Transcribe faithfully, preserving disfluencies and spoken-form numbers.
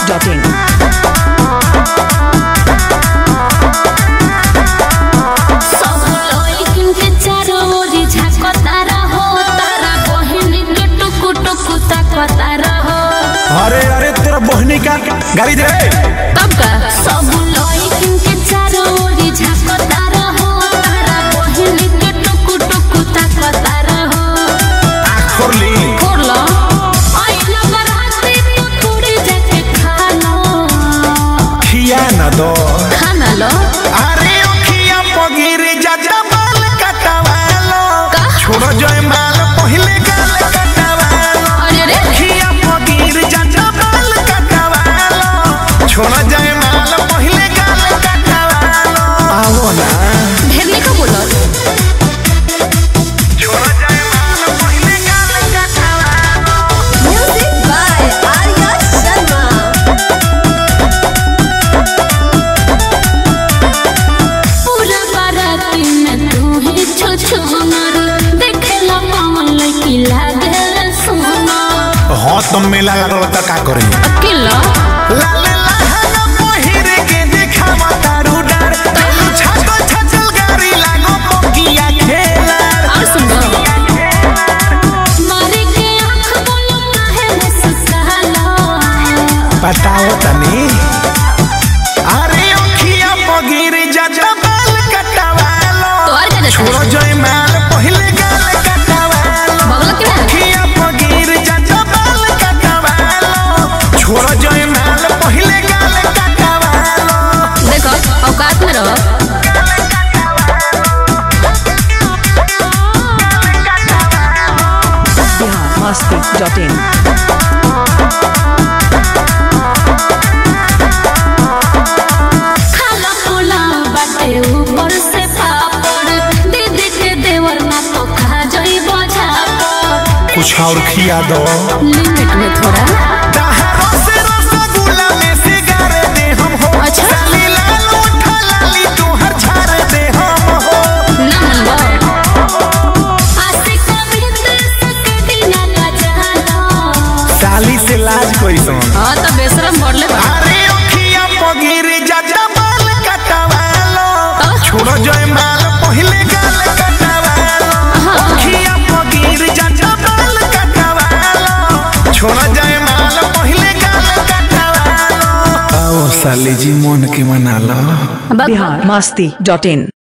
Dot in. अरे अरे तेरा बहनी का गाड़ी दे तब का सब लइकिन के चारों ओरी झांकता रहो तारा बहिन के टुकु टुकु ताकता रहो। आँख खोल ली खोल लो आई नंबर हाथे तो थोड़ी जाके खा लो। खिया ना दो खाना लो अरे ओ खिया पगिर जा बाल कटवालो छोड़ो जोय माल पहले गाल कटवालो। अरे रे खिया पगिर जा बाल कटवालो छोड़ो जोय माल पहले गाल कटवालो। आवो ना ढेर नहीं का बोलो छोड़ो जोय माल पहले गाल कटवालो। Music by Arya Sharma. पूरा बाराती में तू ही छो छो नर देखेला पावन लड़की लागे सोना। हाँ तुम मेला लगल त का करे अकेला लाले लहंगा पहिर के दिखावा तारू डर छातो छचल गाड़ी लागो पोकिया खेला। और सुनो मारे के आँख बोलो काहे मुस्कालो। बताओ तनी अरे ओखिया पगिर जा बाल कटवालो तो और क्या देखा छोड़ो जोय माल पहले गाल कटवालो। बगल के ना ओखिया पगिर जा बाल कटवालो छोड़ो जोय माल पहले गाल कटवालो। देखो औकात में रहो। Bihar Masti dot in. खाला खोला बाटे ऊपर से पापड़ दीदी के देवर ना तो खा जाई बजा पर। कुछ और खिया दो लिमिट में थोड़ा दहरो से रसगुल्ला में से गारे दे हम हो। अच्छा। साली लाल उठा लाली तू हर झारे दे हम हो। ना मन आशिक बिंद सके दिना का जानो। साली से लाज कोई सुन हाँ तो बेशरम बढ़ले बा। अरे ओखिया पगिर जा बाल कटवालो छोड़ो जोय माल पहले गाल कटवालो। ओखिया पगिर जा बाल कटवालो छोड़ो जोय माल पहले गाल कटवालो। आओ साली जी मन के मना लो। बिहार मस्ती डॉट इन।